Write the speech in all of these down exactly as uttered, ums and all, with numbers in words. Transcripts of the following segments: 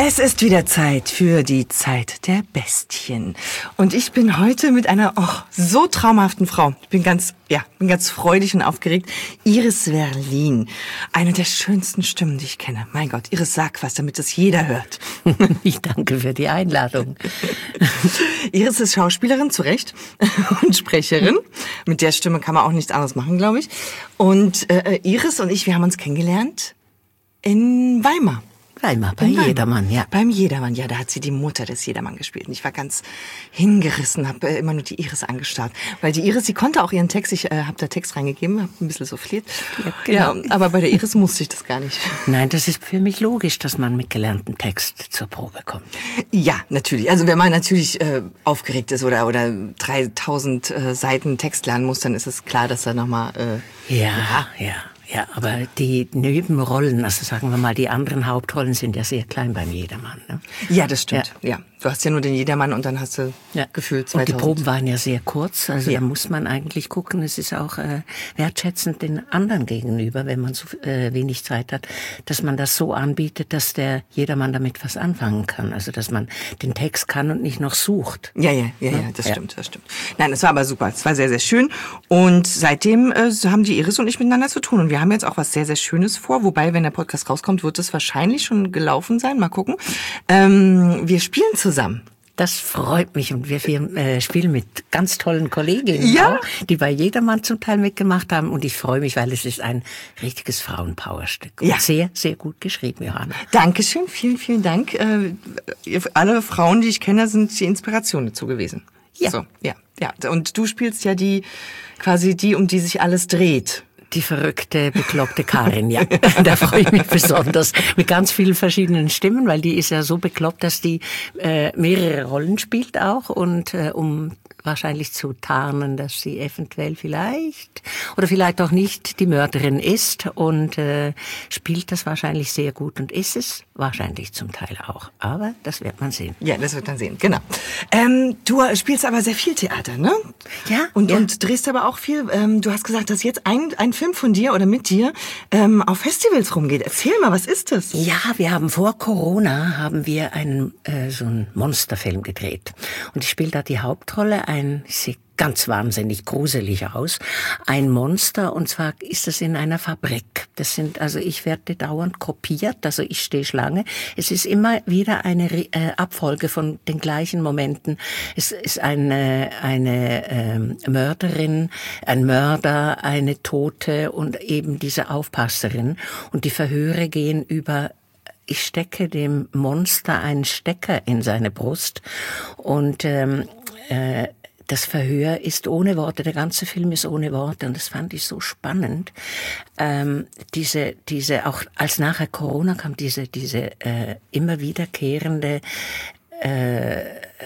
Es ist wieder Zeit für die Zeit der Bestien. Und ich bin heute mit einer oh, so traumhaften Frau. Ich bin ganz, ja, bin ganz freudig und aufgeregt. Iris Werlin. Eine der schönsten Stimmen, die ich kenne. Mein Gott, Iris, sag was, damit es jeder hört. Ich danke für die Einladung. Iris ist Schauspielerin, zu Recht, und Sprecherin. Mit der Stimme kann man auch nichts anderes machen, glaube ich. Und äh, Iris und ich, wir haben uns kennengelernt in Weimar. Weimar, bei Weimar. Jedermann, ja. Beim Jedermann, ja, da hat sie die Mutter des Jedermann gespielt. Und ich war ganz hingerissen, habe äh, immer nur die Iris angestarrt. Weil die Iris, sie konnte auch ihren Text, ich äh, habe da Text reingegeben, habe ein bisschen souffliert. Ja, genau. Ja, aber bei der Iris musste ich das gar nicht. Nein, das ist für mich logisch, dass man mit gelerntem Text zur Probe kommt. Ja, natürlich. Also wenn man natürlich äh, aufgeregt ist oder oder dreitausend äh, Seiten Text lernen muss, dann ist es klar, dass er nochmal... Äh, ja, ja. ja. Ja, aber die Nebenrollen, also sagen wir mal, die anderen Hauptrollen sind ja sehr klein beim Jedermann. Ne? Ja, das stimmt. Ja. ja. Du hast ja nur den Jedermann und dann hast du ja. gefühlt zweitausend. Und die Proben waren ja sehr kurz, also ja. da muss man eigentlich gucken, es ist auch äh, wertschätzend den anderen gegenüber, wenn man so äh, wenig Zeit hat, dass man das so anbietet, dass der Jedermann damit was anfangen kann. Also dass man den Text kann und nicht noch sucht. Ja, ja, ja, ja, das ja. stimmt, das stimmt. Nein, es war aber super, es war sehr, sehr schön und seitdem äh, haben die Iris und ich miteinander zu tun und wir haben jetzt auch was sehr, sehr Schönes vor, wobei, wenn der Podcast rauskommt, wird es wahrscheinlich schon gelaufen sein, mal gucken. Ähm, wir spielen zusammen. Das freut mich und wir äh, spielen mit ganz tollen Kolleginnen, ja. auch, die bei Jedermann zum Teil mitgemacht haben und ich freue mich, weil es ist ein richtiges Frauenpowerstück. Ja. Und sehr, sehr gut geschrieben, Johanna. Dankeschön, vielen, vielen Dank. Äh, alle Frauen, die ich kenne, sind die Inspiration dazu gewesen. Ja. So, ja, ja. Und du spielst ja die, quasi die, um die sich alles dreht. Die verrückte, bekloppte Karin, ja. Da freue ich mich besonders. Mit ganz vielen verschiedenen Stimmen, weil die ist ja so bekloppt, dass die äh, mehrere Rollen spielt auch. Und äh, um wahrscheinlich zu tarnen, dass sie eventuell vielleicht oder vielleicht auch nicht die Mörderin ist und äh, spielt das wahrscheinlich sehr gut und ist es wahrscheinlich zum Teil auch. Aber das wird man sehen. Ja, das wird man sehen, genau. Ähm, du spielst aber sehr viel Theater, ne? Ja. Und, ja. und drehst aber auch viel. Ähm, du hast gesagt, dass jetzt ein, ein Film von dir oder mit dir ähm, auf Festivals rumgeht. Erzähl mal, was ist das? Ja, wir haben vor Corona haben wir einen äh, so einen Monsterfilm gedreht und ich spiele da die Hauptrolle. Ein, sieht ganz wahnsinnig gruselig aus, ein Monster, und zwar ist das in einer Fabrik. Das sind, also ich werde dauernd kopiert, also ich stehe Schlange. Es ist immer wieder eine äh, Abfolge von den gleichen Momenten. Es ist eine, eine ähm, Mörderin, ein Mörder, eine Tote und eben diese Aufpasserin. Und die Verhöre gehen über Ich stecke dem Monster einen Stecker in seine Brust und ähm, äh, das Verhör ist ohne Worte, der ganze Film ist ohne Worte und das fand ich so spannend. Ähm, diese, diese, auch als nachher Corona kam, diese, diese äh, immer wiederkehrende äh,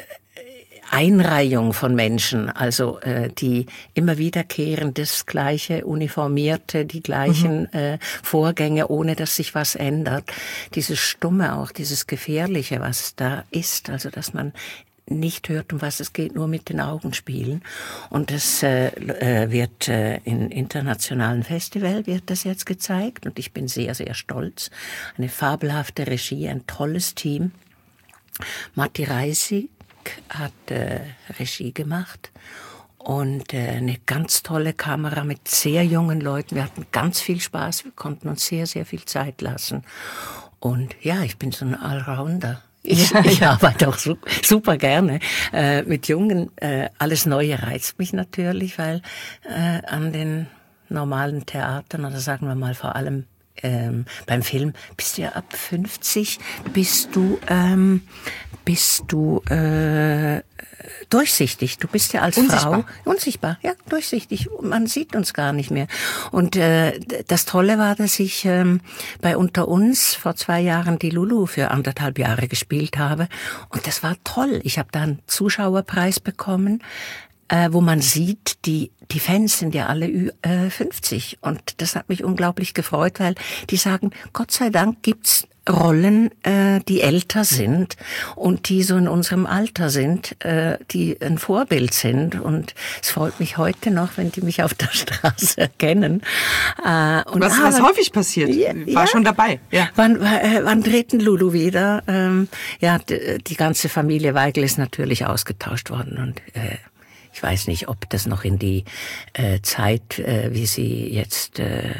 Einreihung von Menschen, also äh, die immer wiederkehrend das gleiche uniformierte, die gleichen mhm. äh, Vorgänge, ohne dass sich was ändert. Dieses Stumme auch, dieses Gefährliche, was da ist, also dass man nicht hört, um was es geht, nur mit den Augen spielen. Und das äh, wird äh, in internationalen Festivals wird das jetzt gezeigt und ich bin sehr, sehr stolz. Eine fabelhafte Regie, ein tolles Team. Matti Reisig hat äh, Regie gemacht und äh, eine ganz tolle Kamera mit sehr jungen Leuten. Wir hatten ganz viel Spaß, wir konnten uns sehr, sehr viel Zeit lassen. Und ja, ich bin so ein Allrounder. Ich, ja, ich arbeite auch super gerne äh, mit Jungen. Äh, alles Neue reizt mich natürlich, weil äh, an den normalen Theatern, oder sagen wir mal vor allem ähm, beim Film, bist du ja ab fünfzig, bist du, ähm, bist du äh, durchsichtig. Du bist ja als unsichtbar. Frau unsichtbar, ja, durchsichtig. Man sieht uns gar nicht mehr. Und äh, das Tolle war, dass ich ähm, bei Unter uns vor zwei Jahren die Lulu für anderthalb Jahre gespielt habe. Und das war toll. Ich habe da einen Zuschauerpreis bekommen, äh, wo man sieht, die die Fans sind ja alle äh, fünfzig. Und das hat mich unglaublich gefreut, weil die sagen, Gott sei Dank gibt's Rollen, äh, die älter sind und die so in unserem Alter sind, äh, die ein Vorbild sind. Und es freut mich heute noch, wenn die mich auf der Straße erkennen. Äh, und was, was häufig passiert. Ja, war ja. schon dabei. Ja. Wann, äh, wann treten Lulu wieder? Ähm, ja, die, die ganze Familie Weigel ist natürlich ausgetauscht worden und äh, ich weiß nicht, ob das noch in die äh, Zeit, äh, wie sie jetzt, äh,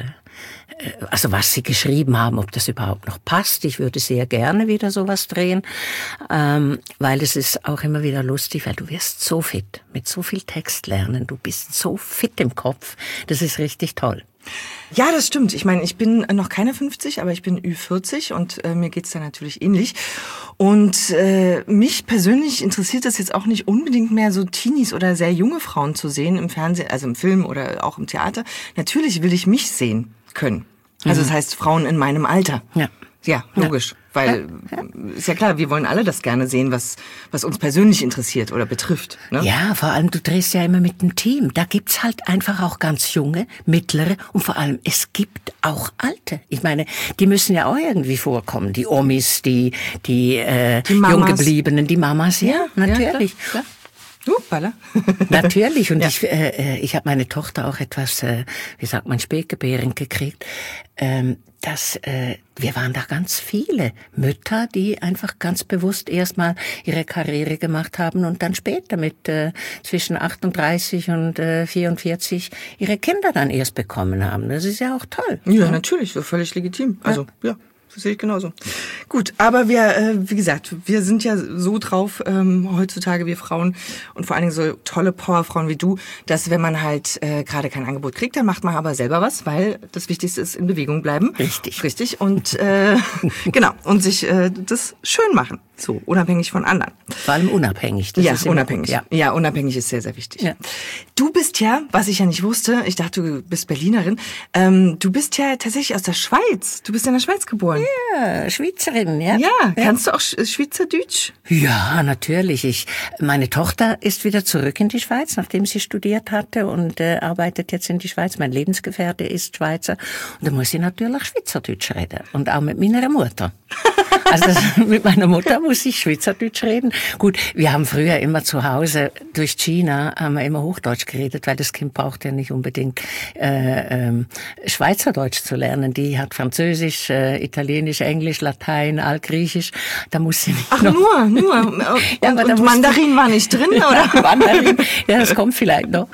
also was sie geschrieben haben, ob das überhaupt noch passt. Ich würde sehr gerne wieder sowas drehen, ähm, weil es ist auch immer wieder lustig, weil du wirst so fit, mit so viel Text lernen, du bist so fit im Kopf, das ist richtig toll. Ja, das stimmt. Ich meine, ich bin noch keine fünfzig, aber ich bin Ü vierzig und äh, mir geht's da natürlich ähnlich. Und äh, mich persönlich interessiert es jetzt auch nicht unbedingt mehr, so Teenies oder sehr junge Frauen zu sehen im Fernsehen, also im Film oder auch im Theater. Natürlich will ich mich sehen können. Also das heißt Frauen in meinem Alter. Ja. Ja, logisch. Ja. Weil, ja, ja. ist ja klar, wir wollen alle das gerne sehen, was was uns persönlich interessiert oder betrifft. Ne? Ja, vor allem, du drehst ja immer mit einem Team. Da gibt's halt einfach auch ganz junge, mittlere und vor allem, es gibt auch Alte. Ich meine, die müssen ja auch irgendwie vorkommen. Die Omis, die die, äh, die Junggebliebenen, die Mamas, ja, ja natürlich. Ja, klar, klar. Upala. Natürlich. Und ja. ich, äh, ich habe meine Tochter auch etwas, äh, wie sagt man, Spätgebärend gekriegt. Ähm, dass äh, wir waren da ganz viele Mütter, die einfach ganz bewusst erstmal ihre Karriere gemacht haben und dann später mit äh, zwischen achtunddreißig und äh, vierundvierzig ihre Kinder dann erst bekommen haben. Das ist ja auch toll. Ja, ja. Natürlich, völlig legitim. Also ja. ja. Das sehe ich genauso. Gut, aber wir, äh, wie gesagt, wir sind ja so drauf ähm, heutzutage, wir Frauen und vor allen Dingen so tolle Powerfrauen wie du, dass wenn man halt äh, gerade kein Angebot kriegt, dann macht man aber selber was, weil das Wichtigste ist in Bewegung bleiben. Richtig. Richtig und äh, genau und sich äh, das schön machen, so unabhängig von anderen. Vor allem unabhängig. Das ja, ist unabhängig. Ja. ja, unabhängig ist sehr, sehr wichtig. Ja. Du bist ja, was ich ja nicht wusste, ich dachte, du bist Berlinerin, ähm, du bist ja tatsächlich aus der Schweiz. Du bist in der Schweiz geboren. Ja, Schweizerin, ja. Ja, kannst du auch Schweizerdeutsch? Ja, natürlich. Ich, meine Tochter ist wieder zurück in die Schweiz, nachdem sie studiert hatte und äh, arbeitet jetzt in die Schweiz. Mein Lebensgefährte ist Schweizer und da muss ich natürlich Schweizerdeutsch reden und auch mit meiner Mutter. Also das, mit meiner Mutter muss ich Schweizerdeutsch reden. Gut, wir haben früher immer zu Hause durch China haben wir immer Hochdeutsch geredet, weil das Kind braucht ja nicht unbedingt äh, ähm, Schweizerdeutsch zu lernen. Die hat Französisch, äh, Italienisch, Englisch, Latein, Altgriechisch. Da muss sie nicht Ach noch nur, nur. Und, ja, und, und Mandarin war nicht drin, oder? Ja, Mandarin, ja, das kommt vielleicht noch.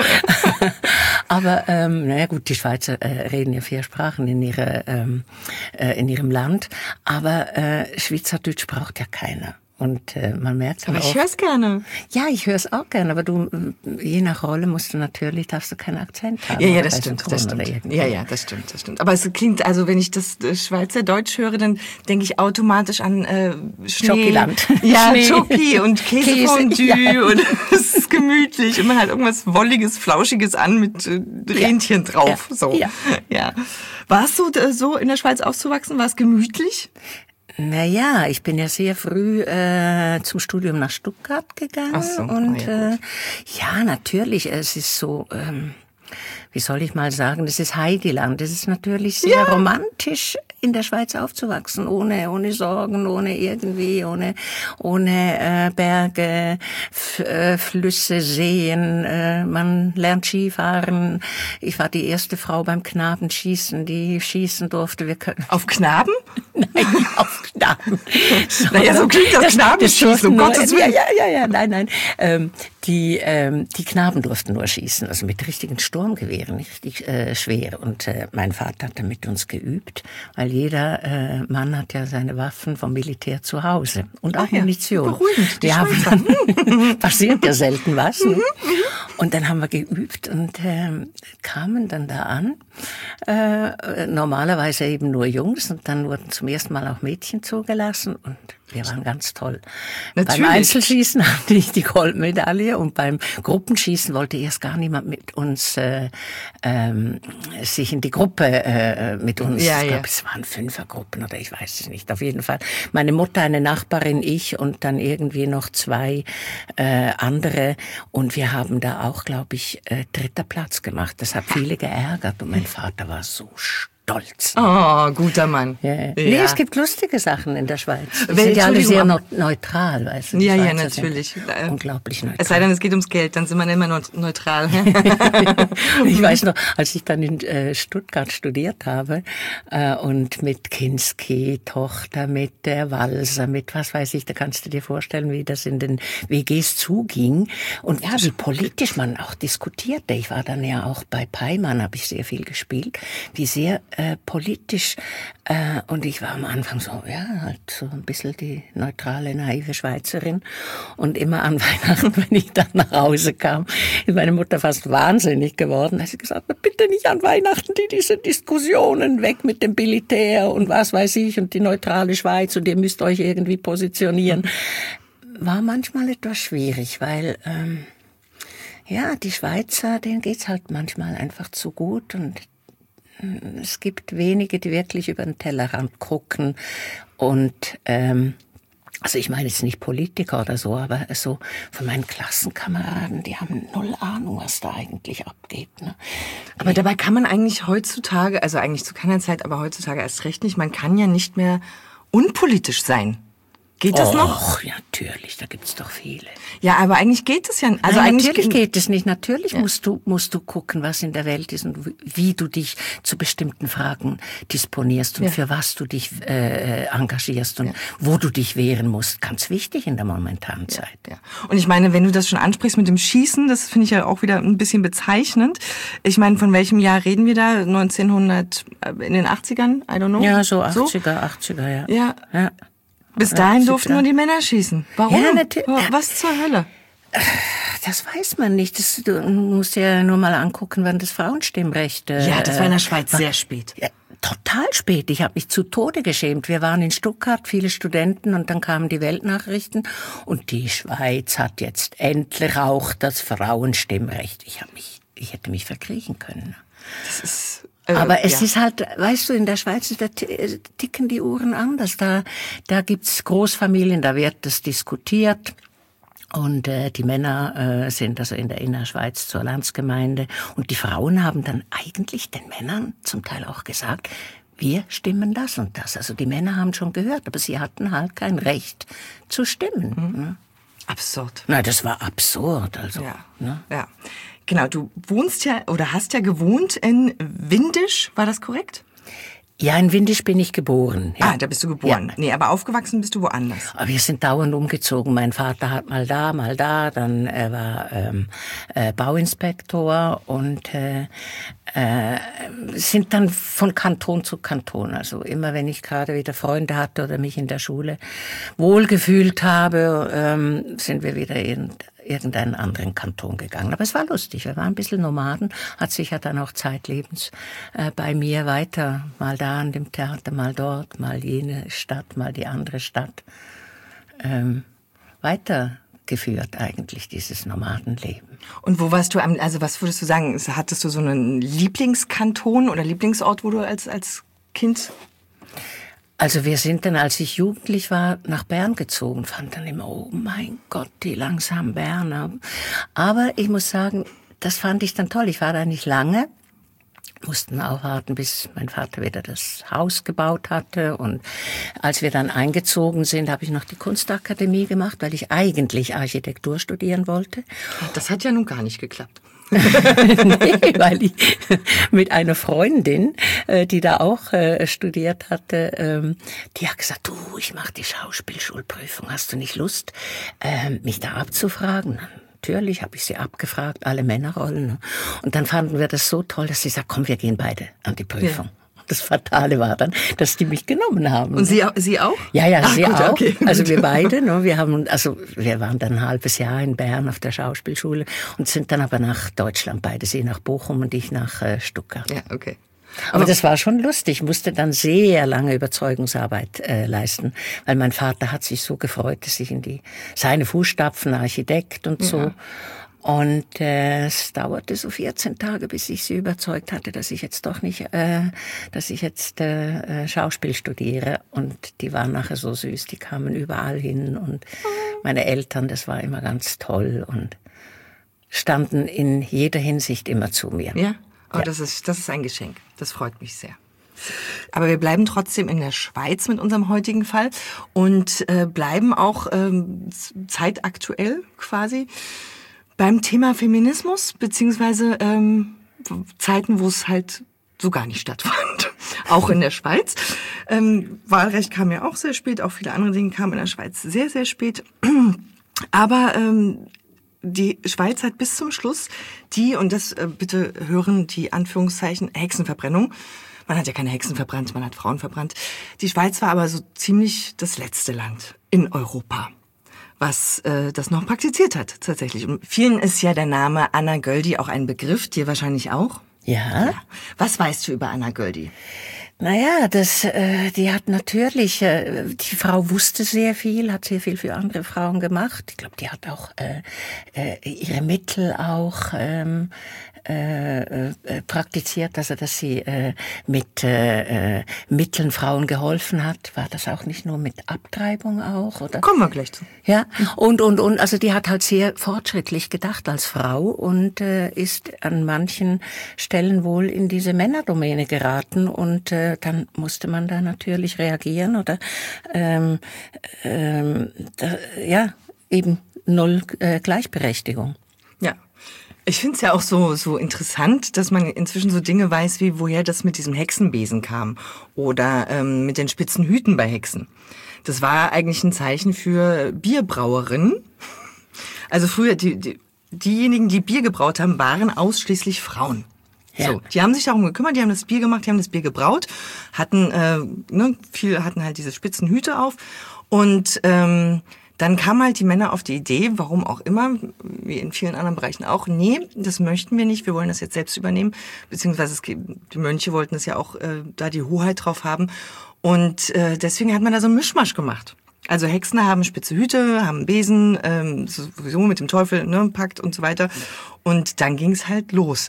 Aber ähm, naja gut, die Schweizer äh, reden ja vier Sprachen in ihrer ähm, äh, in ihrem Land, aber äh, Schweizerdeutsch braucht ja keiner. Und äh, man merkt aber auch, ich höre es gerne. Ja, ich höre es auch gerne, aber du, je nach Rolle musst du natürlich, darfst du keinen Akzent haben. Ja, ja, das stimmt, das stimmt. Ja, ja, das stimmt, das stimmt. Aber es klingt, also wenn ich das Schweizerdeutsch höre, dann denke ich automatisch an äh, Schnee. Schokiland. Ja, Schnee. Schoki und Käsefondue Käse, ja. und es ist gemütlich und man hat irgendwas Wolliges, Flauschiges an mit äh, Rentchen ja. drauf. Ja. So. Ja. Ja. Warst du äh, so in der Schweiz aufzuwachsen? War es gemütlich? Naja, ich bin ja sehr früh äh, zum Studium nach Stuttgart gegangen. Ach so, und oh ja, äh, ja, natürlich, es ist so, ähm, wie soll ich mal sagen, das ist Heideland. Es ist natürlich sehr ja. romantisch, in der Schweiz aufzuwachsen, ohne ohne Sorgen, ohne irgendwie, ohne ohne äh, Berge, F äh, Flüsse, Seen. Äh, man lernt Skifahren. Ich war die erste Frau beim Knabenschießen, die schießen durfte. Wir können auf Knaben? Nein, auf Knaben. So, naja, so klingt das Knabenschießen, um Gottes Willen. Ja, ja, ja, nein, nein. Ähm, die ähm, die Knaben durften nur schießen, also mit richtigen Sturmgewehren, richtig äh, schwer. Und äh, mein Vater hat da mit uns geübt, weil jeder äh, Mann hat ja seine Waffen vom Militär zu Hause und auch ja, Munition. Beruhigend, wir haben dann passiert ja selten was. Ne? Und dann haben wir geübt und äh, kamen dann da an. Äh, normalerweise eben nur Jungs und dann wurden zum ersten Mal auch Mädchen zugelassen und wir waren ganz toll. Natürlich. Beim Einzelschießen hatte ich die Goldmedaille und beim Gruppenschießen wollte erst gar niemand mit uns äh, ähm, sich in die Gruppe äh, mit uns. Ja, ich glaube, ja. es waren Fünfergruppen oder ich weiß es nicht. Auf jeden Fall meine Mutter, eine Nachbarin, ich und dann irgendwie noch zwei äh, andere und wir haben da auch, glaube ich, äh, dritter Platz gemacht. Das hat viele geärgert und mein Vater war so stolz. stolz. Oh, guter Mann. Ja, ja. Ja. Nee, es gibt lustige Sachen in der Schweiz. Die Wel- sind ja alle sehr Entschuldigung, neu- neutral, weißt du. die Ja, ja, Schweizer sind natürlich. Äh, Unglaublich neutral. Es sei denn, es geht ums Geld, dann sind wir immer neu- neutral. Ich weiß noch, als ich dann in äh, Stuttgart studiert habe äh, und mit Kinski, Tochter, mit der Walser, mit was weiß ich, da kannst du dir vorstellen, wie das in den W Gs zuging und ja, wie politisch man auch diskutierte. Ich war dann ja auch bei Peimann, habe ich sehr viel gespielt, wie sehr äh, politisch äh, und ich war am Anfang so, ja, halt so ein bisschen die neutrale, naive Schweizerin und immer an Weihnachten, wenn ich dann nach Hause kam, ist meine Mutter fast wahnsinnig geworden. Da hat sie gesagt, bitte nicht an Weihnachten, die diese Diskussionen, weg mit dem Militär und was weiß ich und die neutrale Schweiz und ihr müsst euch irgendwie positionieren. War manchmal etwas schwierig, weil ähm, ja, die Schweizer, denen geht's halt manchmal einfach zu gut und äh, es gibt wenige, die wirklich über den Tellerrand gucken und ähm, also ich meine jetzt nicht Politiker oder so, aber so von meinen Klassenkameraden, die haben null Ahnung, was da eigentlich abgeht. Ne? Aber dabei kann man eigentlich heutzutage, also eigentlich zu keiner Zeit, aber heutzutage erst recht nicht, man kann ja nicht mehr unpolitisch sein. Geht das Och, noch? ja, natürlich, da gibt's doch viele. Ja, aber eigentlich geht es ja. Also Also eigentlich natürlich ge- geht es nicht. Natürlich ja. musst du musst du gucken, was in der Welt ist und wie du dich zu bestimmten Fragen disponierst und Ja. für was du dich äh, engagierst und Ja. wo du dich wehren musst. Ganz wichtig in der momentanen Zeit. Ja. Und ich meine, wenn du das schon ansprichst mit dem Schießen, das finde ich ja auch wieder ein bisschen bezeichnend. Ich meine, von welchem Jahr reden wir da? neunzehnhundert, äh, in den achtzigern? I don't know. Ja, so achtziger, achtziger, ja. Ja. ja. Bis dahin achtziger. durften nur die Männer schießen. Warum? Ja, natürlich. Was zur Hölle? Das weiß man nicht. Das, du musst ja nur mal angucken, wann das Frauenstimmrecht... Äh, Ja, das war in der Schweiz war, sehr spät. Ja, total spät. Ich habe mich zu Tode geschämt. Wir waren in Stuttgart, viele Studenten, und dann kamen die Weltnachrichten. Und die Schweiz hat jetzt endlich auch das Frauenstimmrecht. Ich habe mich, ich hätte mich verkriechen können. Das ist... Äh, Aber es ja. ist halt, weißt du, in der Schweiz da ticken die Uhren anders. Da, da gibt's Großfamilien, da wird das diskutiert. Und äh, die Männer äh, sind also in der Innerschweiz zur Landsgemeinde. Und die Frauen haben dann eigentlich den Männern zum Teil auch gesagt, wir stimmen das und das. Also die Männer haben schon gehört, aber sie hatten halt kein Recht zu stimmen. Mhm. Ne? Absurd. Na, das war absurd. Also, Ja, ne? ja. Genau, du wohnst ja oder hast ja gewohnt in Windisch, war das korrekt? Ja, in Windisch bin ich geboren. Ja. Ah, da bist du geboren. Ja. Nee, aber aufgewachsen bist du woanders. Aber wir sind dauernd umgezogen. Mein Vater hat mal da, mal da. Dann er war ähm, äh, Bauinspektor und äh, äh, sind dann von Kanton zu Kanton. Also immer, wenn ich gerade wieder Freunde hatte oder mich in der Schule wohlgefühlt habe, ähm, sind wir wieder in irgendeinen anderen Kanton gegangen. Aber es war lustig, wir waren ein bisschen Nomaden, hat sich ja dann auch zeitlebens äh, bei mir weiter, mal da an dem Theater, mal dort, mal jene Stadt, mal die andere Stadt, ähm, weitergeführt eigentlich, dieses Nomadenleben. Und wo warst du, am, also was würdest du sagen, hattest du so einen Lieblingskanton oder Lieblingsort, wo du als, als Kind... Also wir sind dann, als ich jugendlich war, nach Bern gezogen, fand dann immer, oh mein Gott, die langsamen Berner. Aber ich muss sagen, das fand ich dann toll. Ich war da nicht lange, mussten auch warten, bis mein Vater wieder das Haus gebaut hatte. Und als wir dann eingezogen sind, habe ich noch die Kunstakademie gemacht, weil ich eigentlich Architektur studieren wollte. Das hat ja nun gar nicht geklappt. Nee, weil ich mit einer Freundin, die da auch studiert hatte, die hat gesagt, du, ich mache die Schauspielschulprüfung, hast du nicht Lust, mich da abzufragen? Natürlich habe ich sie abgefragt, alle Männerrollen. Und dann fanden wir das so toll, dass sie sagt, komm, wir gehen beide an die Prüfung. Ja. Das Fatale war dann, dass die mich genommen haben. Und Sie, Sie auch? Ja, ja, Ach, sie gut, auch. Okay. Also wir beide, ne, wir haben, also wir waren dann ein halbes Jahr in Bern auf der Schauspielschule und sind dann aber nach Deutschland, beide, sie nach Bochum und ich nach äh, Stuttgart. Ja, okay. Aber, aber das war schon lustig. Ich musste dann sehr lange Überzeugungsarbeit äh, leisten, weil mein Vater hat sich so gefreut, dass ich in die seine Fußstapfen, Architekt und so. Ja. Und äh, es dauerte so vierzehn Tage, bis ich sie überzeugt hatte, dass ich jetzt doch nicht, äh, dass ich jetzt äh, Schauspiel studiere. Und die waren nachher so süß, die kamen überall hin. Und meine Eltern, das war immer ganz toll und standen in jeder Hinsicht immer zu mir. Ja, oh, ja. Das ist, das ist ein Geschenk. Das freut mich sehr. Aber wir bleiben trotzdem in der Schweiz mit unserem heutigen Fall und äh, bleiben auch ähm, zeitaktuell quasi beim Thema Feminismus, beziehungsweise ähm, Zeiten, wo es halt so gar nicht stattfand. Auch in der Schweiz. Ähm, Wahlrecht kam ja auch sehr spät, auch viele andere Dinge kamen in der Schweiz sehr, sehr spät. Aber ähm, die Schweiz hat bis zum Schluss die, und das äh, bitte hören die Anführungszeichen, Hexenverbrennung. Man hat ja keine Hexen verbrannt, man hat Frauen verbrannt. Die Schweiz war aber so ziemlich das letzte Land in Europa, was äh, das noch praktiziert hat, tatsächlich. Und vielen ist ja der Name Anna Göldi auch ein Begriff, dir wahrscheinlich auch. Ja. Ja. Was weißt du über Anna Göldi? Naja, das, äh, die hat natürlich, äh, die Frau wusste sehr viel, hat sehr viel für andere Frauen gemacht. Ich glaube, die hat auch äh, äh, ihre Mittel auch ähm, äh, äh, praktiziert, also dass sie äh, mit äh, äh, Mitteln Frauen geholfen hat. War das auch nicht nur mit Abtreibung auch, oder? Kommen wir gleich zu. Ja, und und und also die hat halt sehr fortschrittlich gedacht als Frau und äh, ist an manchen Stellen wohl in diese Männerdomäne geraten und äh, dann musste man da natürlich reagieren oder ähm, ähm, da, ja eben null äh, Gleichberechtigung. Ja. Ich finde es ja auch so so interessant, dass man inzwischen so Dinge weiß, wie woher das mit diesem Hexenbesen kam oder ähm, mit den spitzen Hüten bei Hexen. Das war eigentlich ein Zeichen für Bierbrauerinnen. Also früher, die, die, diejenigen, die Bier gebraut haben, waren ausschließlich Frauen. Ja. So, die haben sich darum gekümmert, die haben das Bier gemacht, die haben das Bier gebraut, hatten äh, ne, viele hatten halt diese spitzen Hüte auf und ähm, dann kamen halt die Männer auf die Idee, warum auch immer, wie in vielen anderen Bereichen auch, nee, das möchten wir nicht, wir wollen das jetzt selbst übernehmen, beziehungsweise es, die Mönche wollten es ja auch äh, da die Hoheit drauf haben und äh, deswegen hat man da so einen Mischmasch gemacht. Also Hexen haben spitze Hüte, haben Besen, ähm, sowieso mit dem Teufel, ne, Pakt und so weiter und dann ging es halt los.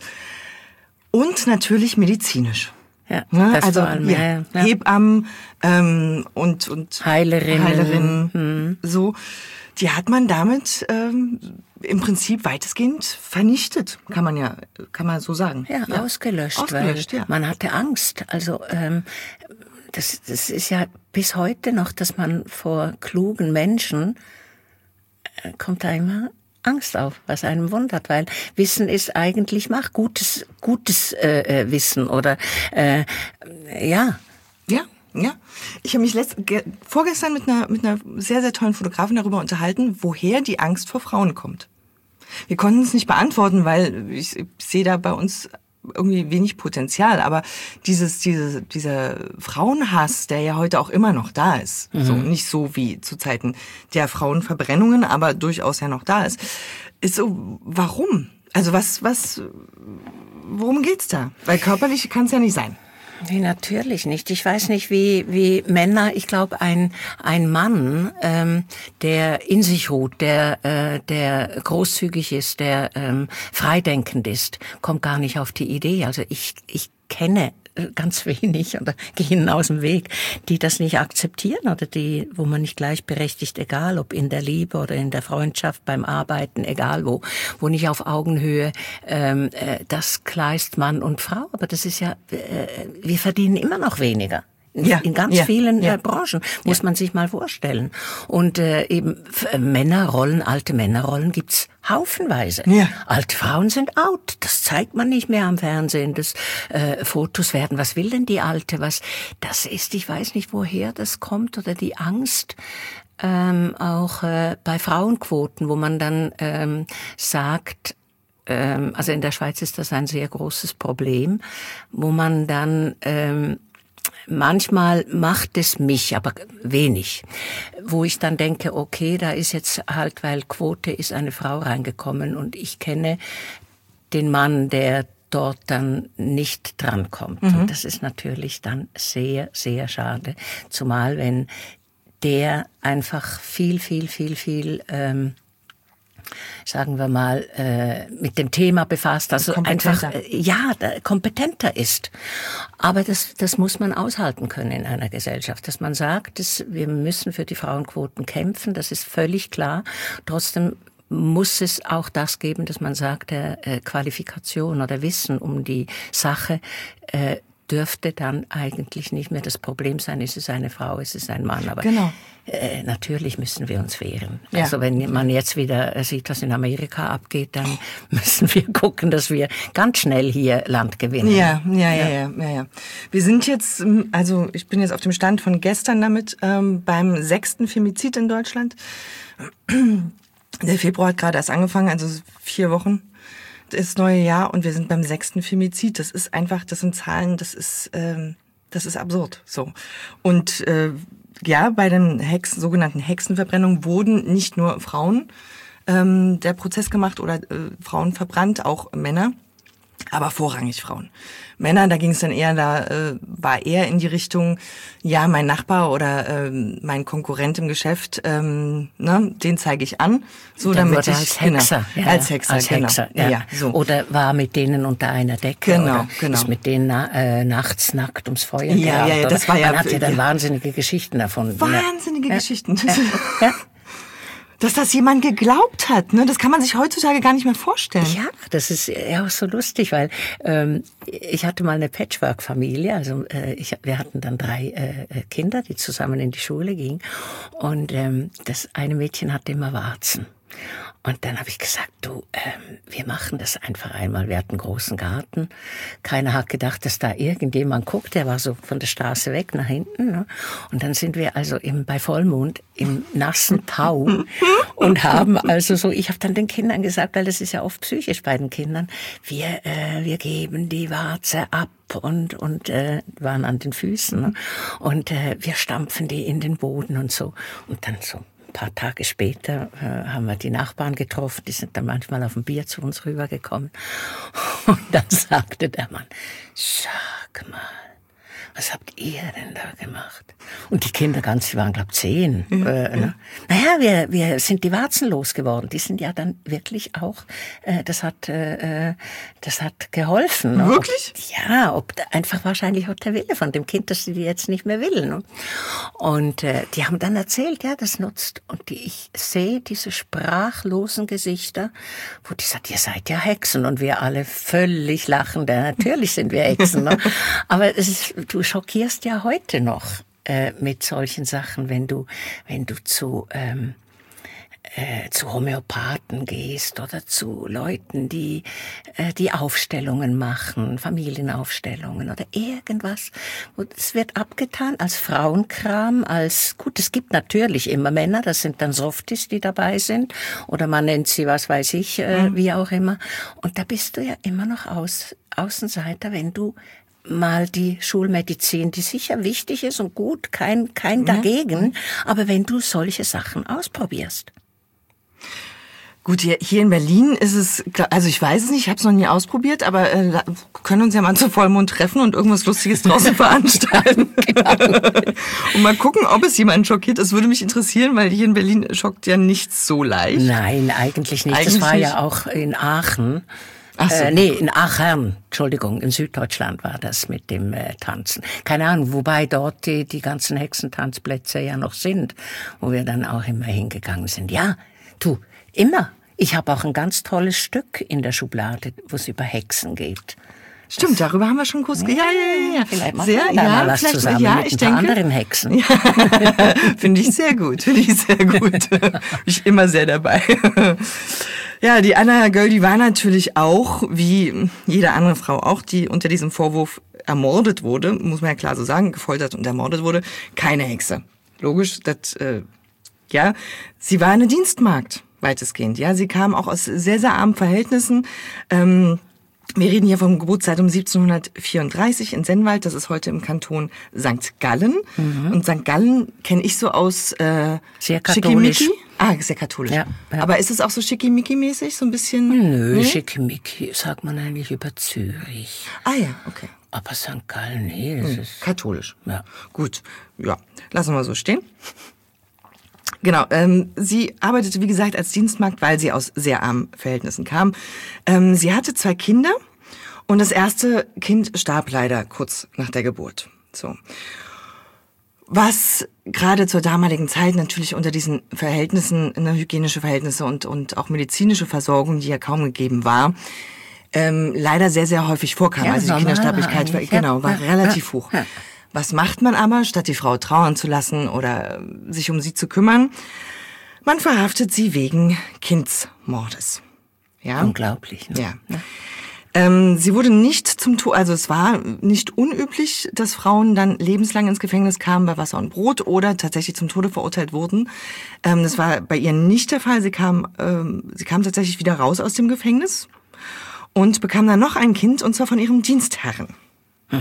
Und natürlich medizinisch. Ja, ne? das Also vor allem, ja, ja, ja. Hebammen ähm, und und Heilerinnen, Heilerinnen hm. so, die hat man damit ähm, im Prinzip weitestgehend vernichtet, kann man ja, kann man so sagen. Ja, ja. ausgelöscht, ausgelöscht weil ja. Man hatte Angst. Also ähm, das, das ist ja bis heute noch, dass man vor klugen Menschen äh, kommt da immer Angst auf, was einem wundert, weil Wissen ist eigentlich Macht, gutes, gutes äh, Wissen oder äh, ja. Ja, ja. Ich habe mich letzt, ge, vorgestern mit einer, mit einer sehr, sehr tollen Fotografin darüber unterhalten, woher die Angst vor Frauen kommt. Wir konnten es nicht beantworten, weil ich, ich sehe da bei uns irgendwie wenig Potenzial, aber dieses, diese, dieser Frauenhass, der ja heute auch immer noch da ist, mhm. so nicht so wie zu Zeiten der Frauenverbrennungen, aber durchaus ja noch da ist, ist so, warum? Also was, was, worum geht's da? Weil körperlich kann es ja nicht sein. Nee, natürlich nicht. Ich weiß nicht, wie wie Männer, ich glaube, ein ein Mann, ähm, der in sich ruht, der äh, der großzügig ist, der ähm, freidenkend ist, kommt gar nicht auf die Idee. Also ich ich kenne ganz wenig oder gehen aus dem Weg, die das nicht akzeptieren oder die, wo man nicht gleichberechtigt, egal ob in der Liebe oder in der Freundschaft, beim Arbeiten, egal wo, wo nicht auf Augenhöhe, ähm, äh, das gleist Mann und Frau. Aber das ist ja, äh, wir verdienen immer noch weniger. In, ja, in ganz ja, vielen ja. Äh, Branchen, muss ja. man sich mal vorstellen. Und äh, eben äh, Männerrollen, alte Männerrollen gibt's haufenweise. Ja. Alte Frauen sind out. Das zeigt man nicht mehr am Fernsehen. Das äh, Fotos werden. Was will denn die Alte? Was das ist? Ich weiß nicht, woher das kommt oder die Angst. Ähm, auch äh, bei Frauenquoten, wo man dann ähm, sagt, ähm, also in der Schweiz ist das ein sehr großes Problem, wo man dann ähm, manchmal macht es mich, aber wenig, wo ich dann denke, okay, da ist jetzt halt, weil Quote ist eine Frau reingekommen und ich kenne den Mann, der dort dann nicht drankommt. Mhm. Und das ist natürlich dann sehr, sehr schade, zumal wenn der einfach viel, viel, viel, viel ähm, sagen wir mal, äh, mit dem Thema befasst, also einfach, äh, ja, kompetenter ist. Aber das, das muss man aushalten können in einer Gesellschaft, dass man sagt, dass wir müssen für die Frauenquoten kämpfen, das ist völlig klar. Trotzdem muss es auch das geben, dass man sagt, äh, Qualifikation oder Wissen um die Sache, äh, dürfte dann eigentlich nicht mehr das Problem sein, ist es eine Frau, ist es ein Mann. Aber genau. äh, natürlich müssen wir uns wehren. Ja. Also wenn man jetzt wieder sieht, was in Amerika abgeht, dann müssen wir gucken, dass wir ganz schnell hier Land gewinnen. Ja, ja, ja, ja, ja, ja. Wir sind jetzt, also ich bin jetzt auf dem Stand von gestern damit, ähm, beim sechsten Femizid in Deutschland. Der Februar hat gerade erst angefangen, also vier Wochen. Das neue Jahr und wir sind beim sechsten Femizid. Das ist einfach, das sind Zahlen, das ist, ähm, das ist absurd. So und äh, ja, bei den Hexen, sogenannten Hexenverbrennungen wurden nicht nur Frauen ähm, der Prozess gemacht oder äh, Frauen verbrannt, auch Männer, aber vorrangig Frauen. Männer, da ging es dann eher, da äh, war eher in die Richtung, ja, mein Nachbar oder ähm, mein Konkurrent im Geschäft, ähm, ne, den zeige ich an, so Dann damit wurde ich als Hexer, genau, ja, als Hexer, als genau. Hexer, ja. Ja, so. Oder war mit denen unter einer Decke, Genau, oder genau. ist mit denen na, äh, nachts nackt ums Feuer Ja, gerannt, ja, ja, das oder? war ja- Man hat ja dann ja. wahnsinnige Geschichten davon. Wahnsinnige Ja. Geschichten. Ja. Ja. Dass das jemand geglaubt hat, ne? Das kann man sich heutzutage gar nicht mehr vorstellen. Ja, das ist ja auch so lustig, weil ähm, ich hatte mal eine Patchwork-Familie, also äh, ich, wir hatten dann drei äh, Kinder, die zusammen in die Schule gingen und ähm, das eine Mädchen hatte immer Warzen. Und dann habe ich gesagt, du, ähm, wir machen das einfach einmal. Wir hatten einen großen Garten. Keiner hat gedacht, dass da irgendjemand guckt. Der war so von der Straße weg nach hinten. Ne? Und dann sind wir also im, bei Vollmond im nassen Tau und haben also so, ich habe dann den Kindern gesagt, weil das ist ja oft psychisch bei den Kindern, wir, äh, wir geben die Warze ab und, und äh, waren an den Füßen. Ne? Und äh, wir stampfen die in den Boden und so. Und dann so. Ein paar Tage später äh, haben wir die Nachbarn getroffen, die sind dann manchmal auf ein Bier zu uns rübergekommen. Und dann sagte der Mann, sag mal, was habt ihr denn da gemacht? Und die Kinder ganz, die waren glaube ich zehn. Ja, äh, ne? Naja, wir, wir sind die Warzen losgeworden. Die sind ja dann wirklich auch, äh, das hat äh, das hat geholfen. Ne? Wirklich? Ob, ja, ob einfach wahrscheinlich auch der Wille von dem Kind, dass sie die jetzt nicht mehr will. Ne? Und äh, die haben dann erzählt, ja, das nutzt. Und die, ich sehe diese sprachlosen Gesichter, wo die sagt, ihr seid ja Hexen. Und wir alle völlig lachen. Ja, natürlich sind wir Hexen. Ne? Aber es ist, du schockierst ja heute noch äh, mit solchen Sachen, wenn du, wenn du zu, ähm, äh, zu Homöopathen gehst oder zu Leuten, die, äh, die Aufstellungen machen, Familienaufstellungen oder irgendwas. Es wird abgetan als Frauenkram, als, gut, es gibt natürlich immer Männer, das sind dann Softies, die dabei sind, oder man nennt sie, was weiß ich, äh, mhm. wie auch immer. Und da bist du ja immer noch aus, Außenseiter, wenn du mal die Schulmedizin, die sicher wichtig ist und gut, kein, kein dagegen, aber wenn du solche Sachen ausprobierst. Gut, hier, hier in Berlin ist es, also ich weiß es nicht, ich habe es noch nie ausprobiert, aber äh, können uns ja mal zu Vollmond treffen und irgendwas Lustiges draußen veranstalten. Und mal gucken, ob es jemanden schockiert. Das würde mich interessieren, weil hier in Berlin schockt ja nichts so leicht. Nein, eigentlich nicht. Eigentlich das war nicht. ja auch in Aachen. Ach so. Äh, nee, in Aachen, Entschuldigung, in Süddeutschland war das mit dem äh, Tanzen. Keine Ahnung, wobei dort die, die ganzen Hexentanzplätze ja noch sind, wo wir dann auch immer hingegangen sind. Ja, du, immer. Ich habe auch ein ganz tolles Stück in der Schublade, wo es über Hexen geht. Stimmt, darüber haben wir schon kurz... Ja, ja, ja, ja. Vielleicht machen sehr, wir da ja, mal was vielleicht, zusammen ja, mit ich ein denke, paar anderen Hexen. Ja, finde ich sehr gut, finde ich sehr gut. Bin ich immer sehr dabei. Ja, die Anna Göll, die war natürlich auch, wie jede andere Frau auch, die unter diesem Vorwurf ermordet wurde, muss man ja klar so sagen, gefoltert und ermordet wurde, keine Hexe. Logisch, das, äh, ja, sie war eine Dienstmagd, weitestgehend. Ja, sie kam auch aus sehr, sehr armen Verhältnissen. Ähm, wir reden hier vom Geburtsdatum siebzehnhundertvierunddreißig in Sennwald, das ist heute im Kanton Sankt Gallen. Mhm. Und Sankt Gallen kenne ich so aus äh, sehr katholisch. Schickimicki. Ah, sehr katholisch. Ja, ja. Aber ist es auch so Schickimicki-mäßig, so ein bisschen? Nö, nee? Schickimicki sagt man eigentlich über Zürich. Ah ja, okay. Aber Sankt Gallen, nee, das Hm, ist... katholisch. Ja. Gut, ja, lassen wir mal so stehen. Genau, ähm, sie arbeitete, wie gesagt, als Dienstmagd, weil sie aus sehr armen Verhältnissen kam. Ähm, sie hatte zwei Kinder und das erste Kind starb leider kurz nach der Geburt. So. Was gerade zur damaligen Zeit natürlich unter diesen Verhältnissen, ne, hygienische Verhältnisse und, und auch medizinische Versorgung, die ja kaum gegeben war, ähm, leider sehr, sehr häufig vorkam. Ja, also die Kindersterblichkeit war, genau, war ja, relativ ja, hoch. ja. Was macht man aber, statt die Frau trauern zu lassen oder sich um sie zu kümmern? Man verhaftet sie wegen Kindsmordes. Ja? Unglaublich. Ne? Ja. ja. Ähm, sie wurde nicht zum Tod, also es war nicht unüblich, dass Frauen dann lebenslang ins Gefängnis kamen bei Wasser und Brot oder tatsächlich zum Tode verurteilt wurden. Ähm, das war bei ihr nicht der Fall. Sie kam, ähm, sie kam tatsächlich wieder raus aus dem Gefängnis und bekam dann noch ein Kind, und zwar von ihrem Dienstherren. Hm.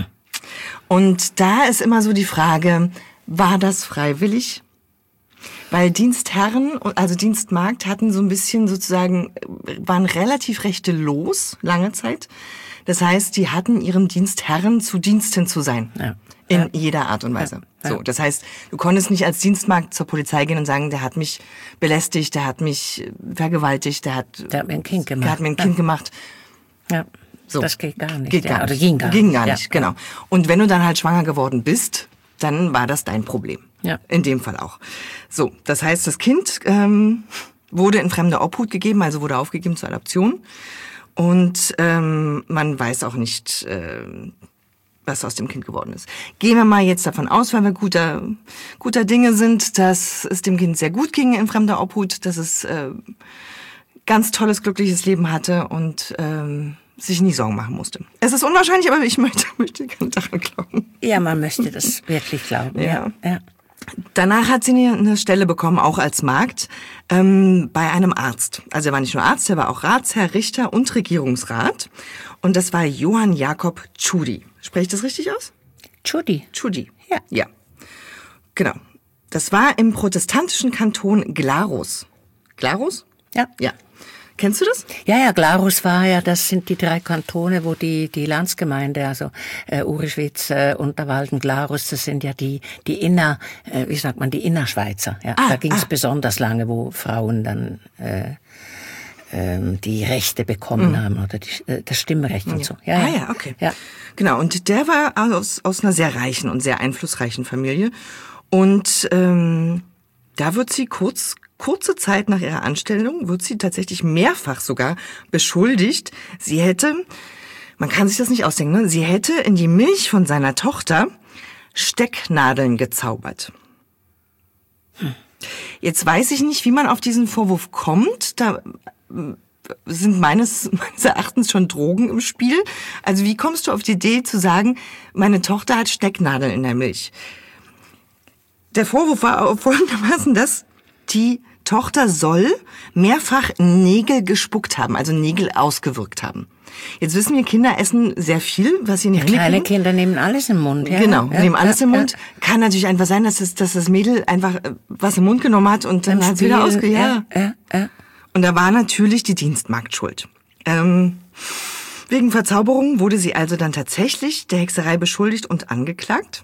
Und da ist immer so die Frage, war das freiwillig? Weil Dienstherren, also Dienstmagd, hatten so ein bisschen sozusagen, waren relativ rechte-los, lange Zeit. Das heißt, die hatten ihrem Dienstherren zu Diensten zu sein. Ja. In ja. jeder Art und Weise. Ja. So, das heißt, du konntest nicht als Dienstmagd zur Polizei gehen und sagen, der hat mich belästigt, der hat mich vergewaltigt, der hat, der hat mir ein Kind gemacht. Der hat mir ein Kind ja. gemacht. Ja. So. Das geht gar nicht. Geht gar ja. nicht. Oder ging gar ging nicht. gar nicht, ja. genau. Und wenn du dann halt schwanger geworden bist, dann war das dein Problem. Ja. In dem Fall auch. So, das heißt, das Kind ähm, wurde in fremde Obhut gegeben, also wurde aufgegeben zur Adoption. Und ähm, man weiß auch nicht, äh, was aus dem Kind geworden ist. Gehen wir mal jetzt davon aus, weil wir guter, guter Dinge sind, dass es dem Kind sehr gut ging in fremder Obhut, dass es äh, ganz tolles, glückliches Leben hatte und ähm, sich nie Sorgen machen musste. Es ist unwahrscheinlich, aber ich möchte, möchte gerne daran glauben. Ja, man möchte das wirklich glauben. Ja. ja. Danach hat sie eine Stelle bekommen, auch als Magd, ähm, bei einem Arzt. Also er war nicht nur Arzt, er war auch Ratsherr, Richter und Regierungsrat. Und das war Johann Jakob Tschudi. Spreche ich das richtig aus? Tschudi. Tschudi. Ja. Ja. Genau. Das war im protestantischen Kanton Glarus. Glarus? Ja. Ja. Kennst du das? Ja, ja, Glarus war ja, das sind die drei Kantone, wo die die Landsgemeinde, also äh, Urischwitz, äh, Unterwalden, Glarus, das sind ja die die Inner, äh, wie sagt man, die Innerschweizer. Ja, ah, da ging es ah. besonders lange, wo Frauen dann äh, ähm, die Rechte bekommen mhm. haben oder die, äh, das Stimmrecht und ja. so. Ja, ah ja, ja, okay. Ja. Genau, und der war aus aus einer sehr reichen und sehr einflussreichen Familie und ähm, da wird sie kurz Kurze Zeit nach ihrer Anstellung wird sie tatsächlich mehrfach sogar beschuldigt, sie hätte, man kann sich das nicht ausdenken, ne? Sie hätte in die Milch von seiner Tochter Stecknadeln gezaubert. Hm. Jetzt weiß ich nicht, wie man auf diesen Vorwurf kommt. Da sind meines, meines Erachtens schon Drogen im Spiel. Also wie kommst du auf die Idee zu sagen, meine Tochter hat Stecknadeln in der Milch? Der Vorwurf war folgendermaßen, dass die Tochter soll mehrfach Nägel gespuckt haben, also Nägel ausgewirkt haben. Jetzt wissen wir, Kinder essen sehr viel, was sie in die Hände kriegen. Kleine Kinder nehmen alles im Mund. Ja? Genau, ja, nehmen alles ja, im Mund. Ja. Kann natürlich einfach sein, dass das, dass das Mädel einfach was im Mund genommen hat und dann hat es wieder ausge... Ja. Ja, ja. Und da war natürlich die Dienstmagd schuld. Ähm, wegen Verzauberung wurde sie also dann tatsächlich der Hexerei beschuldigt und angeklagt.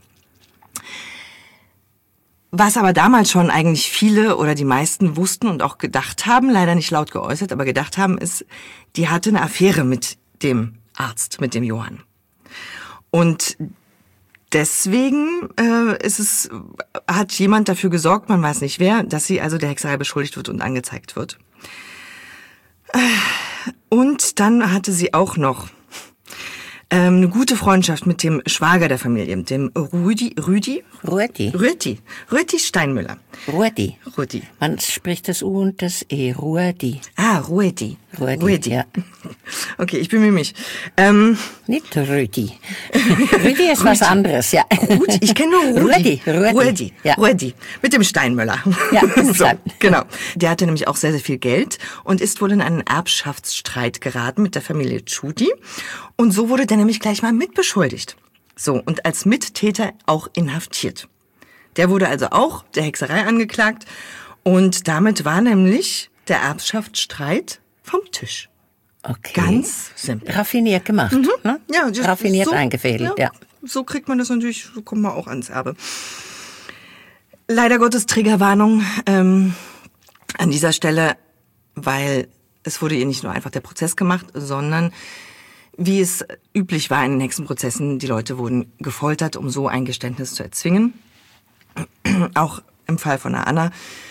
Was aber damals schon eigentlich viele oder die meisten wussten und auch gedacht haben, leider nicht laut geäußert, aber gedacht haben, ist, die hatte eine Affäre mit dem Arzt, mit dem Johann. Und deswegen äh, ist es, hat jemand dafür gesorgt, man weiß nicht wer, dass sie also der Hexerei beschuldigt wird und angezeigt wird. Und dann hatte sie auch noch ähm, eine gute Freundschaft mit dem Schwager der Familie, mit dem Rüdi, Rüdi? Rüdi. Rüdi. Rüdi Steinmüller. Rüdi. Rüdi. Man spricht das U und das E. Rüdi. Ah, Rüdi. Rüdi, Rüdi. Ja. Okay, ich bemühe mich. Ähm, Nicht Rüdi. Rüdi ist was anderes, ja. Gut, ich kenne nur Rüdi. Rüdi. Rüdi. Rüdi. Ja. Rüdi. Mit dem Steinmüller. Ja, so, genau. Der hatte nämlich auch sehr, sehr viel Geld und ist wohl in einen Erbschaftsstreit geraten mit der Familie Tschudi. Und so wurde der nämlich gleich mal mitbeschuldigt. So, und als Mittäter auch inhaftiert. Der wurde also auch der Hexerei angeklagt und damit war nämlich der Erbschaftsstreit vom Tisch. Okay. Ganz simpel. Raffiniert gemacht. Mhm. Ne? Ja, das Raffiniert so, eingefädelt, ja, ja. So kriegt man das natürlich, so kommt man auch ans Erbe. Leider Gottes Triggerwarnung ähm, an dieser Stelle, weil es wurde ihr nicht nur einfach der Prozess gemacht, sondern wie es üblich war in den Hexenprozessen, die Leute wurden gefoltert, um so ein Geständnis zu erzwingen. Auch im Fall von der Anna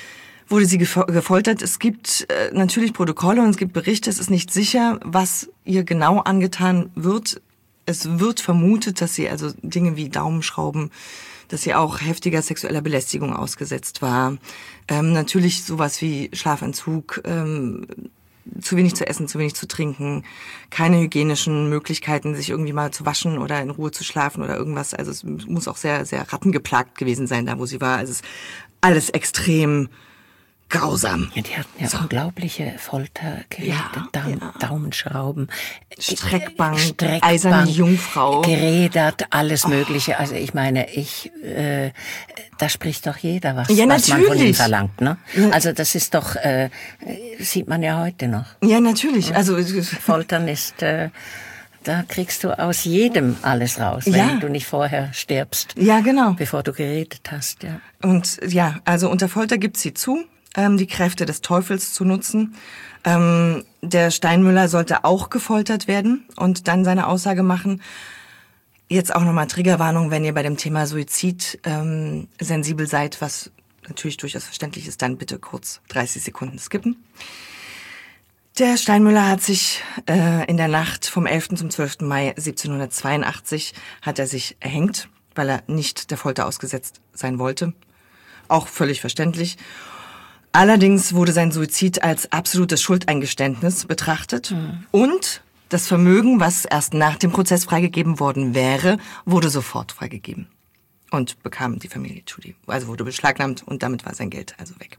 wurde sie gefoltert. Es gibt äh, natürlich Protokolle und es gibt Berichte. Es ist nicht sicher, was ihr genau angetan wird. Es wird vermutet, dass sie also Dinge wie Daumenschrauben, dass sie auch heftiger sexueller Belästigung ausgesetzt war. Ähm, natürlich sowas wie Schlafentzug, ähm, zu wenig zu essen, zu wenig zu trinken, keine hygienischen Möglichkeiten, sich irgendwie mal zu waschen oder in Ruhe zu schlafen oder irgendwas. Also es muss auch sehr, sehr rattengeplagt gewesen sein, da wo sie war. Also es ist alles extrem grausam. Ja, die hatten ja so unglaubliche Foltergeräte, Ja, Daum, ja. Daumenschrauben, Streckbank, Streckbank, eiserne Jungfrau. gerädert, alles Mögliche. Also ich meine, ich, äh, da spricht doch jeder was, Ja, was man von ihm natürlich. verlangt, ne? Also das ist doch, äh, sieht man ja heute noch. Ja, natürlich. Also Foltern ist, äh, da kriegst du aus jedem alles raus, wenn Ja. du nicht vorher stirbst, ja, genau. bevor du geredet hast, ja. Und ja, also unter Folter gibt sie zu, ähm, die Kräfte des Teufels zu nutzen. Ähm, der Steinmüller sollte auch gefoltert werden und dann seine Aussage machen. Jetzt auch nochmal Triggerwarnung, wenn ihr bei dem Thema Suizid ähm, sensibel seid, was natürlich durchaus verständlich ist, dann bitte kurz dreißig Sekunden skippen. Der Steinmüller hat sich äh, in der Nacht vom elften zum zwölften Mai siebzehnhundertzweiundachtzig hat er sich erhängt, weil er nicht der Folter ausgesetzt sein wollte. Auch völlig verständlich. Allerdings wurde sein Suizid als absolutes Schuldeingeständnis betrachtet mhm. und das Vermögen, was erst nach dem Prozess freigegeben worden wäre, wurde sofort freigegeben und bekam die Familie Judy. Also wurde beschlagnahmt und damit war sein Geld also weg.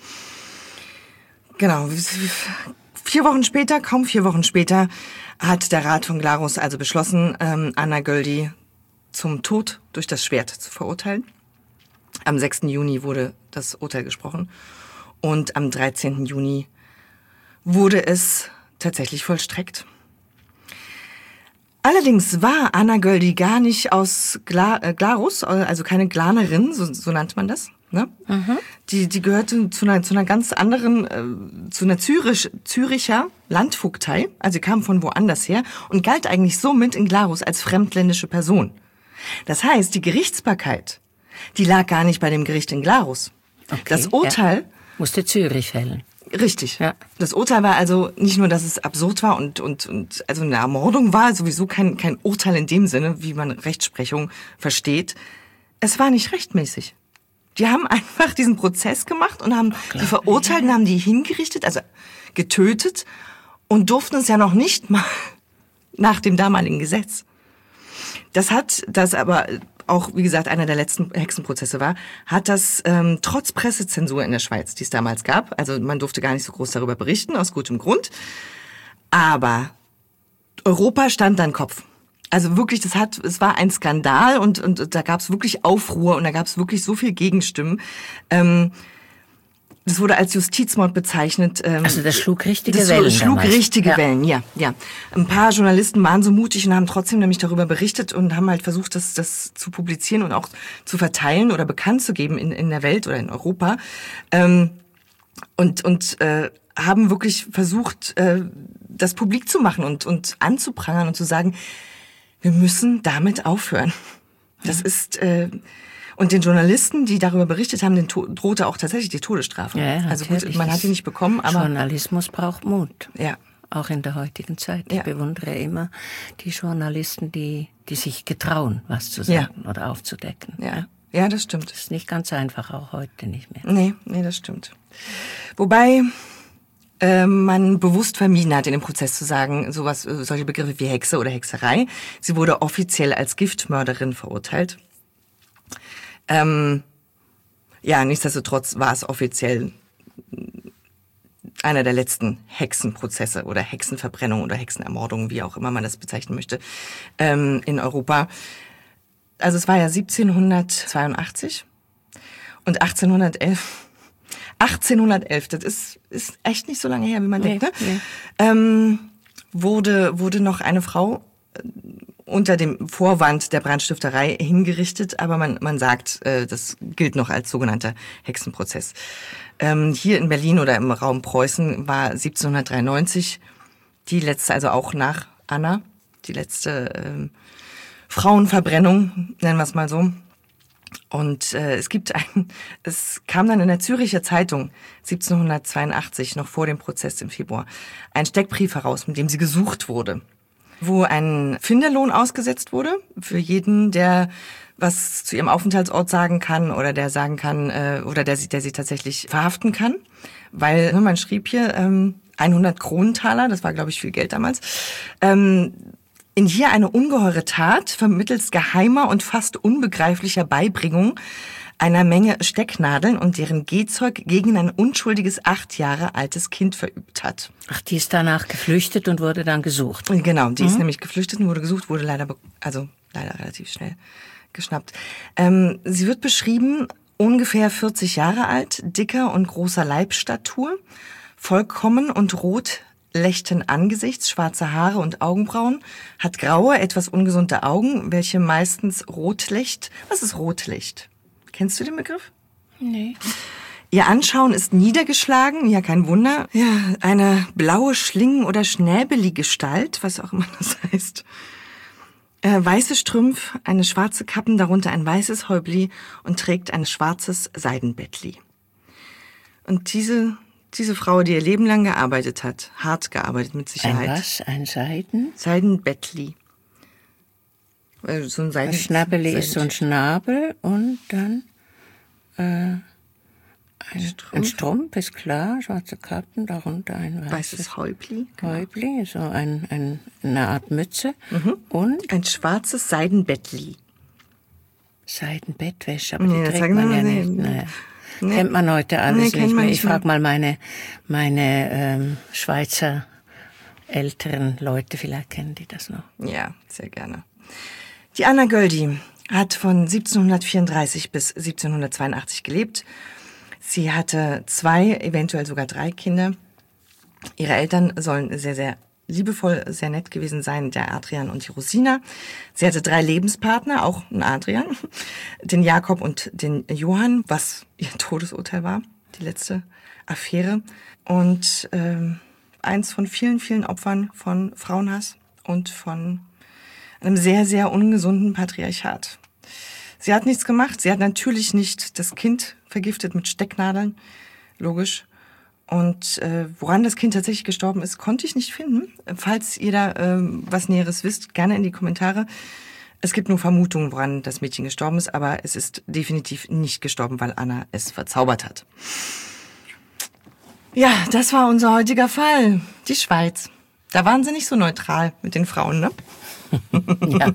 Genau. Vier Wochen später, kaum vier Wochen später, hat der Rat von Glarus also beschlossen, ähm, Anna Göldi zum Tod durch das Schwert zu verurteilen. Am sechsten Juni wurde das Urteil gesprochen und am dreizehnten Juni wurde es tatsächlich vollstreckt. Allerdings war Anna Göldi gar nicht aus Gla- äh, Glarus, also keine Glanerin, so, so nannte man das. Ne? Mhm. Die, die gehörte zu einer, zu einer ganz anderen, äh, zu einer Zürich, Züricher Landvogtei. Also sie kam von woanders her und galt eigentlich somit in Glarus als fremdländische Person. Das heißt, die Gerichtsbarkeit, die lag gar nicht bei dem Gericht in Glarus. Okay, das Urteil ja. musste Zürich fällen. Richtig. Ja. Das Urteil war also nicht nur, dass es absurd war und und und also eine Ermordung war, sowieso kein kein Urteil in dem Sinne, wie man Rechtsprechung versteht. Es war nicht rechtmäßig. Die haben einfach diesen Prozess gemacht und haben die Verurteilten haben die hingerichtet, also getötet und durften es ja noch nicht mal nach dem damaligen Gesetz. Das hat das aber auch, wie gesagt, einer der letzten Hexenprozesse war, hat das ähm, trotz Pressezensur in der Schweiz, die es damals gab, also man durfte gar nicht so groß darüber berichten, aus gutem Grund, aber Europa stand dann Kopf. Also wirklich, das hat, es war ein Skandal und und da gab es wirklich Aufruhr und da gab es wirklich so viel Gegenstimmen. Ähm, das wurde als Justizmord bezeichnet. Ähm, also das schlug richtige das Wellen. Das schlug damals. richtige ja. Wellen, ja, ja. Ein paar Journalisten waren so mutig und haben trotzdem nämlich darüber berichtet und haben halt versucht, das das zu publizieren und auch zu verteilen oder bekannt zu geben in in der Welt oder in Europa. Ähm, und und äh, haben wirklich versucht, äh, das publik zu machen und und anzuprangern und zu sagen, wir müssen damit aufhören. Das ja. ist äh, und den Journalisten, die darüber berichtet haben, den to- drohte auch tatsächlich die Todesstrafe. Ja, also gut, man hat die nicht bekommen, aber Journalismus braucht Mut. Ja. Auch in der heutigen Zeit. Ich ja. bewundere immer die Journalisten, die die sich getrauen, was zu sagen ja. oder aufzudecken. Ja. ja, ja, das stimmt. Das ist nicht ganz einfach, auch heute nicht mehr. Nee, nee, das stimmt. Wobei äh, man bewusst vermieden hat, in dem Prozess zu sagen, sowas, solche Begriffe wie Hexe oder Hexerei. Sie wurde offiziell als Giftmörderin verurteilt. Ähm, ja, nichtsdestotrotz war es offiziell einer der letzten Hexenprozesse oder Hexenverbrennung oder Hexenermordung, wie auch immer man das bezeichnen möchte, ähm, in Europa. Also es war ja siebzehnhundertzweiundachtzig und achtzehnhundertelf. achtzehnhundertelf, das ist ist echt nicht so lange her, wie man nee, denkt. Ne? Nee. Ähm, wurde wurde noch eine Frau unter dem Vorwand der Brandstifterei hingerichtet, aber man man sagt, äh, das gilt noch als sogenannter Hexenprozess. Ähm, hier in Berlin oder im Raum Preußen war siebzehnhundertdreiundneunzig die letzte, also auch nach Anna, die letzte ähm, Frauenverbrennung, nennen wir es mal so. Und äh, es gibt ein, es kam dann in der Züricher Zeitung siebzehnhundertzweiundachtzig, noch vor dem Prozess im Februar, ein Steckbrief heraus, mit dem sie gesucht wurde, wo ein Finderlohn ausgesetzt wurde für jeden, der was zu ihrem Aufenthaltsort sagen kann oder der sagen kann äh, oder der sie, der sie tatsächlich verhaften kann, weil ne, man schrieb hier ähm, hundert Kronentaler, das war glaube ich viel Geld damals. Ähm, In hier eine ungeheure Tat vermittels geheimer und fast unbegreiflicher Beibringung einer Menge Stecknadeln und deren Gehzeug gegen ein unschuldiges acht Jahre altes Kind verübt hat. Ach, die ist danach geflüchtet und wurde dann gesucht. Genau, die mhm. ist nämlich geflüchtet und wurde gesucht, wurde leider, also leider relativ schnell geschnappt. Ähm, sie wird beschrieben, ungefähr vierzig Jahre alt, dicker und großer Leibstatur, vollkommen und rot Lächten Angesichts, schwarze Haare und Augenbrauen, hat graue, etwas ungesunde Augen, welche meistens Rotlicht. Was ist Rotlicht? Kennst du den Begriff? Nee. Ihr Anschauen ist niedergeschlagen, ja kein Wunder. Ja, eine blaue Schlingen- oder Schnäbeli-Gestalt, was auch immer das heißt. Äh, weiße Strümpf, eine schwarze Kappen, darunter ein weißes Häubli und trägt ein schwarzes Seidenbettli. Und diese... Diese Frau, die ihr Leben lang gearbeitet hat, hart gearbeitet mit Sicherheit. Ein was? Ein Seiden? Seidenbettli. So ein Seiden. Ein Schnabeli ist so ein Schnabel und dann äh, ein, Strumpf. ein Strumpf, ist klar, schwarze Kappen, darunter ein weißes, weißes Häubli. Genau. Häubli, so ein, ein, eine Art Mütze. Mhm. Und ein schwarzes Seidenbettli. Seidenbettwäsche, aber nee, die trägt man ja nicht. Naja. Nee. Kennt man heute alles nee, nicht mehr. Ich frage mal meine, meine ähm, Schweizer älteren Leute, vielleicht kennen die das noch. Ja, sehr gerne. Die Anna Göldi hat von siebzehnhundertvierunddreißig bis siebzehnhundertzweiundachtzig gelebt. Sie hatte zwei, eventuell sogar drei Kinder. Ihre Eltern sollen sehr, sehr liebevoll, sehr nett gewesen sein, der Adrian und die Rosina. Sie hatte drei Lebenspartner, auch einen Adrian, den Jakob und den Johann, was ihr Todesurteil war, die letzte Affäre. Und ähm, eins von vielen, vielen Opfern von Frauenhass und von einem sehr, sehr ungesunden Patriarchat. Sie hat nichts gemacht. Sie hat natürlich nicht das Kind vergiftet mit Stecknadeln, logisch. Und äh, woran das Kind tatsächlich gestorben ist, konnte ich nicht finden. Falls ihr da äh, was Näheres wisst, gerne in die Kommentare. Es gibt nur Vermutungen, woran das Mädchen gestorben ist, aber es ist definitiv nicht gestorben, weil Anna es verzaubert hat. Ja, das war unser heutiger Fall. Die Schweiz. Da waren sie nicht so neutral mit den Frauen, ne? Ja.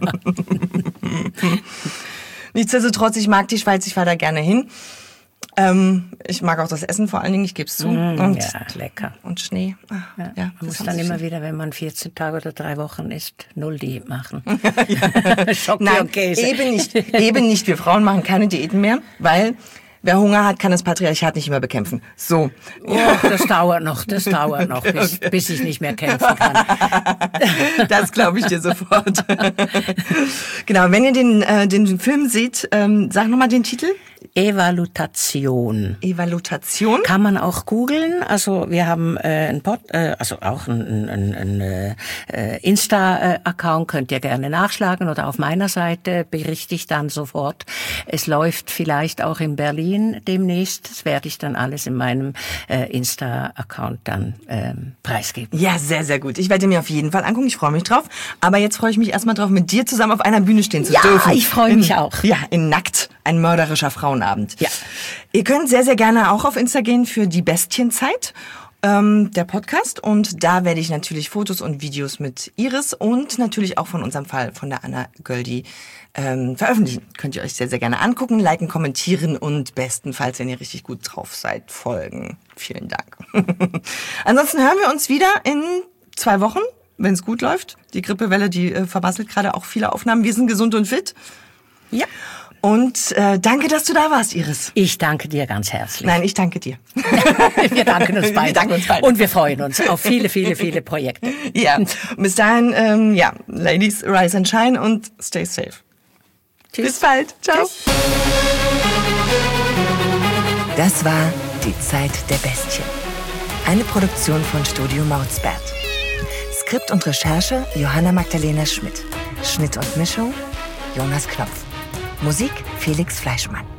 Nichtsdestotrotz, ich mag die Schweiz, ich fahre da gerne hin. Ähm, ich mag auch das Essen vor allen Dingen, ich gebe es zu. Mm, und, ja, lecker. Und Schnee. Ach, ja, ja, man muss dann immer wieder, wenn man vierzehn Tage oder drei Wochen isst, null Diät machen. Schock Nein, eben nicht. Eben nicht. Wir Frauen machen keine Diäten mehr, weil wer Hunger hat, kann das Patriarchat nicht immer bekämpfen. So. Oh, das dauert noch, das dauert noch, bis, okay. bis ich nicht mehr kämpfen kann. Das glaube ich dir sofort. Genau, wenn ihr den, äh, den Film seht, ähm, sag nochmal den Titel. Evalutation. Evalutation? Kann man auch googeln. Also wir haben äh, ein Pod, äh, also auch ein, ein, ein äh, Insta-Account, könnt ihr gerne nachschlagen oder auf meiner Seite berichte ich dann sofort. Es läuft vielleicht auch in Berlin demnächst. Das werde ich dann alles in meinem äh, Insta-Account dann ähm, preisgeben. Ja, sehr, sehr gut. Ich werde mir auf jeden Fall angucken. Ich freue mich drauf. Aber jetzt freue ich mich erstmal drauf, mit dir zusammen auf einer Bühne stehen zu ja, dürfen. Ja, ich freue mich auch. Ja, in Nackt. Ein mörderischer Frauenabend. Ja. Ihr könnt sehr, sehr gerne auch auf Insta gehen für die Bestienzeit, ähm, der Podcast. Und da werde ich natürlich Fotos und Videos mit Iris und natürlich auch von unserem Fall von der Anna Göldi ähm, veröffentlichen. Könnt ihr euch sehr, sehr gerne angucken, liken, kommentieren und bestenfalls, wenn ihr richtig gut drauf seid, folgen. Vielen Dank. Ansonsten hören wir uns wieder in zwei Wochen, wenn es gut läuft. Die Grippewelle, die äh, verbasselt gerade auch viele Aufnahmen. Wir sind gesund und fit. Ja. Und äh, danke, dass du da warst, Iris. Ich danke dir ganz herzlich. Nein, ich danke dir. Wir danken uns beide. Wir danken uns beide. Und wir freuen uns auf viele, viele, viele Projekte. Ja, bis dahin, ähm, ja, Ladies, rise and shine und stay safe. Tschüss. Bis bald. Ciao. Tschüss. Das war Die Zeit der Bestien. Eine Produktion von Studio Mausbert. Skript und Recherche Johanna Magdalena Schmidt. Schnitt und Mischung Jonas Knopf. Musik Felix Fleischmann.